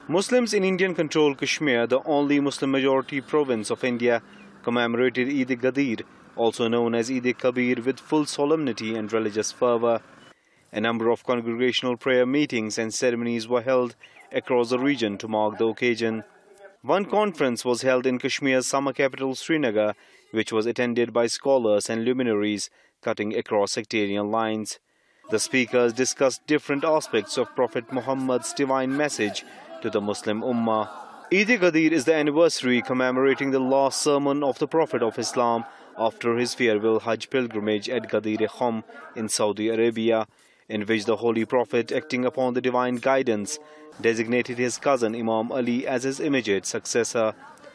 Muslims in Indian-controlled Kashmir, the only Muslim-majority province of India, commemorated Eid-e-Ghadir, also known as Eid-e-Kabir, with full solemnity and religious fervour. A number of congregational prayer meetings and ceremonies were held across the region to mark the occasion. One conference was held in Kashmir's summer capital Srinagar, which was attended by scholars and luminaries cutting across sectarian lines. The speakers discussed different aspects of Prophet Muhammad's divine message to the Muslim Ummah. Eid-e-Ghadir is the anniversary commemorating the last sermon of the Prophet of Islam after his farewell Hajj pilgrimage at Ghadir-e-Khum in Saudi Arabia, in which the Holy Prophet, acting upon the divine guidance, designated his cousin Imam Ali as his immediate successor.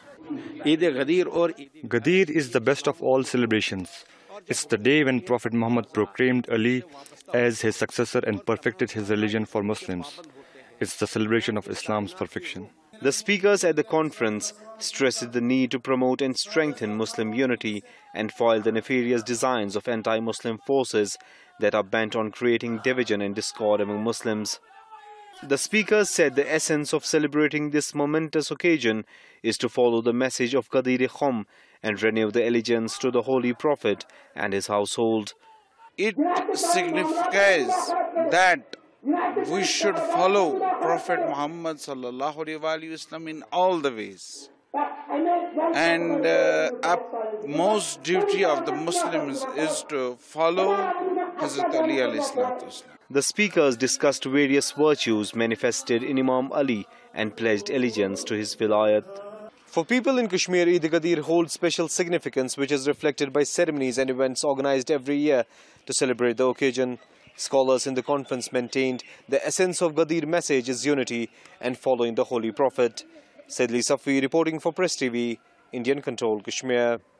Ghadir is the best of all celebrations. It's the day when Prophet Muhammad proclaimed Ali as his successor and perfected his religion for Muslims. It's the celebration of Islam's perfection. The speakers at the conference stressed the need to promote and strengthen Muslim unity and foil the nefarious designs of anti-Muslim forces that are bent on creating division and discord among Muslims. The speakers said the essence of celebrating this momentous occasion is to follow the message of Ghadir-e-Khum and renew the allegiance to the Holy Prophet and his household. It signifies that we should follow Prophet Muhammad sallallahu alaihi wasallam in all the ways. And most duty of the Muslims is to follow Hazrat Ali alayhi salatu wasalam. The speakers discussed various virtues manifested in Imam Ali and pledged allegiance to his wilayat. For people in Kashmir, Eid-e-Ghadir holds special significance, which is reflected by ceremonies and events organized every year to celebrate the occasion. Scholars in the conference maintained the essence of Ghadir message is unity and following the Holy Prophet. Saidli Safi reporting for Press TV, Indian-controlled Kashmir.